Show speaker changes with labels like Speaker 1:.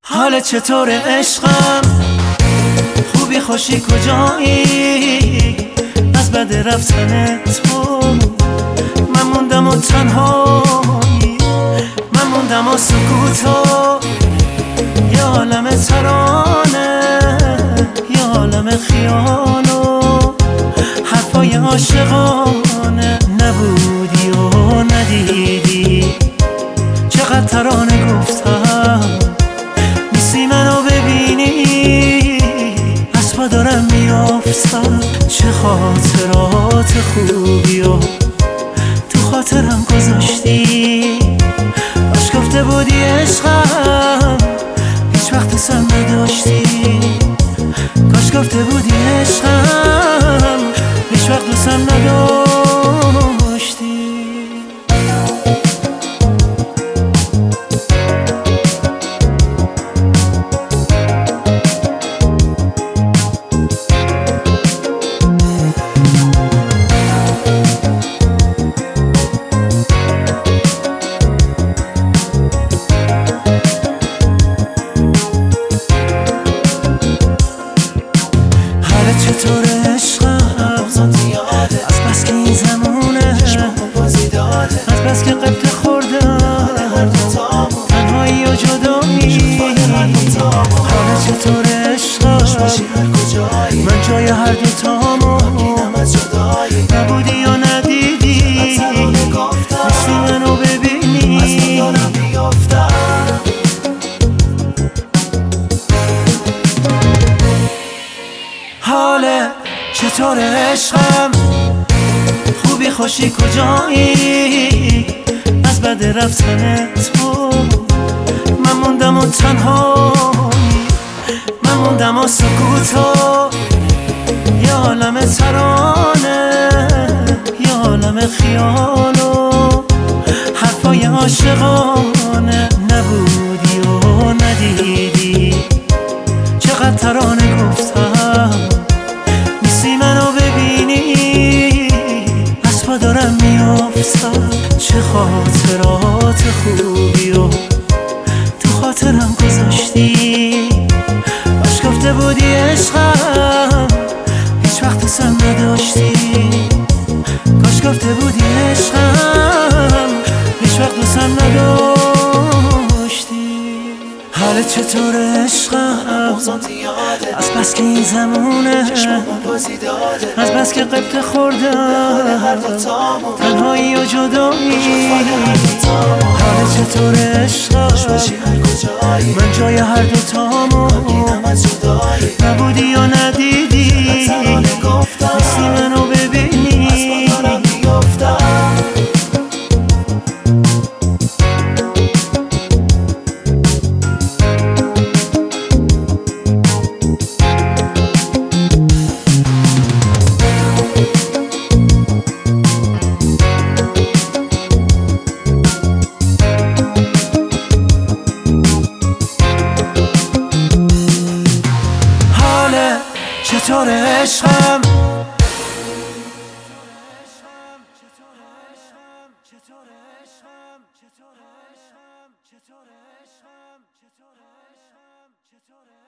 Speaker 1: حال چطور عشقم؟ خوبی خوشی کجایی؟ از بد رفتن تو من موندم و تنهایی، من موندم و سکوتو، یه عالم ترانه، یه عالم خیال و حرفای عاشقانه. نبودی و ندیدی چقدر ترانه گفتم، نیستی منو ببینی از پا دارم میافتم. چه خاطرات خوبی و تو خاطرم گذاشتی، کاش گفته بودی عشقم هیچ وقت دوستم نداشتی، کاش گفته بودی عشقم هیچ وقت دوستم نداشتی. چطور عشقم؟ از بس که این زمونه، از بس که قبط خوردم تنهایی و جدایی. حالا چطور عشقم؟ من جای هر دوتامو، نبودی یا ندیدی نیستی منو ببینی. حاله چطور عشقم؟ خوبی خوشی کجایی؟ از بد رفتن تو من موندم و تنهایی، من موندم و سکوتو، یه عالم ترانه، یه عالم خیال و حرفای عاشقانه. نبودی و ندیدی چقدر ترانه گفتم، نیستی منو ببینی از پا دارم میافتم. چه خاطرات خوبی و تو خاطرم گذاشتی، کاش گفته بودی عشقم هیچ وقت دوستم نداشتی، کاش گفته بودی عشقم هیچ وقت دوستم نداشتی. حالت چطور عشقم؟ از بس که این زمونه، از بس که قبط خوردم تنهایی و جدایی. حالت چطور عشقم؟ من جای هر دوتامو، نبودی یا ندیدی نیستی منو ببینی. چطور عشقم؟